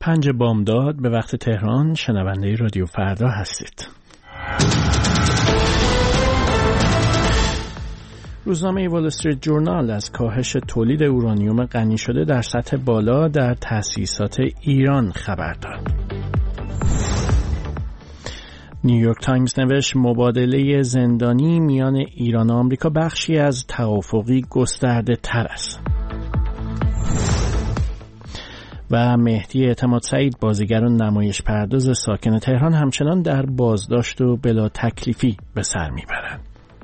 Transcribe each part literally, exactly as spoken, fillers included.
پنج بامداد به وقت تهران، شنونده رادیو فردا هستید. روزنامه وال استریت جورنال از کاهش تولید اورانیوم غنی شده در سطح بالا در تأسیسات ایران خبر داد. نیویورک تایمز نوشت مبادله زندانی میان ایران و آمریکا بخشی از توافقی گسترده تر است. و مهدی اعتماد سعید، بازیگر و نمایش پرداز ساکن تهران، همچنان در بازداشت و بلا تکلیفی به سر میبرند.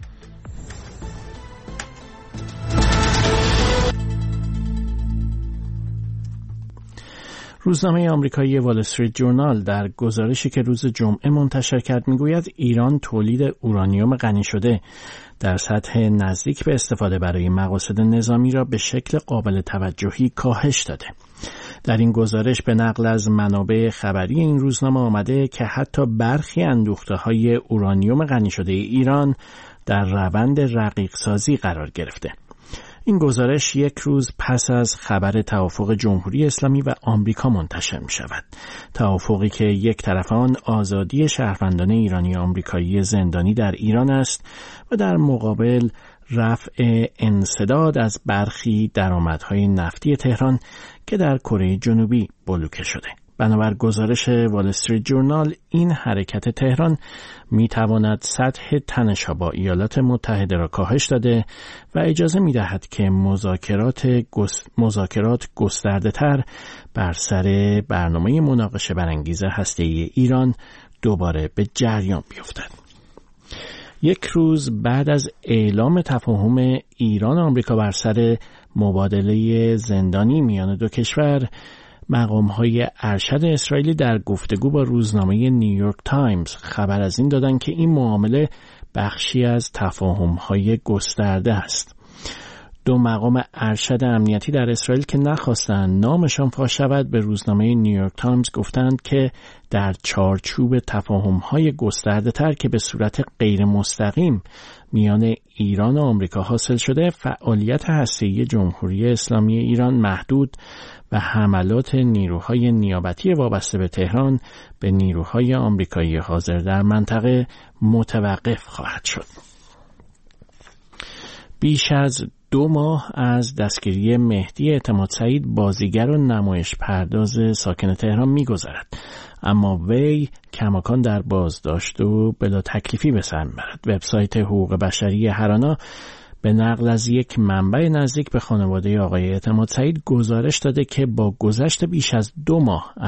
روزنامه آمریکایی وال استریت جورنال در گزارشی که روز جمعه منتشر کرد میگوید ایران تولید اورانیوم غنی شده در سطح نزدیک به استفاده برای مقاصد نظامی را به شکل قابل توجهی کاهش داده. در این گزارش به نقل از منابع خبری این روزنامه آمده که حتی برخی اندوخته‌های اورانیوم غنی شده ایران در روند رقیق سازی قرار گرفته. این گزارش یک روز پس از خبر توافق جمهوری اسلامی و آمریکا منتشر می شود. توافقی که یک طرف آن آزادی شهروندان ایرانی و آمریکایی زندانی در ایران است و در مقابل رفع انسداد از برخی درآمدهای نفتی تهران که در کره جنوبی بلوکه شده. بنابر گزارش وال استریت جورنال، این حرکت تهران می تواند سطح تنش‌ها با ایالات متحده را کاهش داده و اجازه می دهد که مذاکرات گس... مذاکرات گسترده تر بر سر برنامه مناقشه برانگیز هسته‌ای ایران دوباره به جریان بیفتد. یک روز بعد از اعلام تفاهم ایران و آمریکا بر سر مبادله زندانی میان دو کشور، مقام‌های ارشد اسرائیلی در گفتگو با روزنامه نیویورک تایمز خبر از این دادند که این معامله بخشی از تفاهم‌های گسترده است. دو مقام ارشد امنیتی در اسرائیل که نخواستند نامشان فاش شود به روزنامه نیویورک تایمز گفتند که در چارچوب تفاهم‌های گسترده‌تر که به صورت غیر مستقیم میان ایران و آمریکا حاصل شده، فعالیت هسته‌ای جمهوری اسلامی ایران محدود و حملات نیروهای نیابتی وابسته به تهران به نیروهای آمریکایی حاضر در منطقه متوقف خواهد شد. بیش از دو ماه از دستگیری مهدی اعتماد سعید، بازیگر و نمایش پرداز ساکن تهران می‌گذرد، اما وی کماکان در بازداشت و بلا تکلیفی به سر می‌برد. وبسایت حقوق بشری هرانا به نقل از یک منبع نزدیک به خانواده آقای اعتماد سعید گزارش داده که با گذشت بیش از دو ماه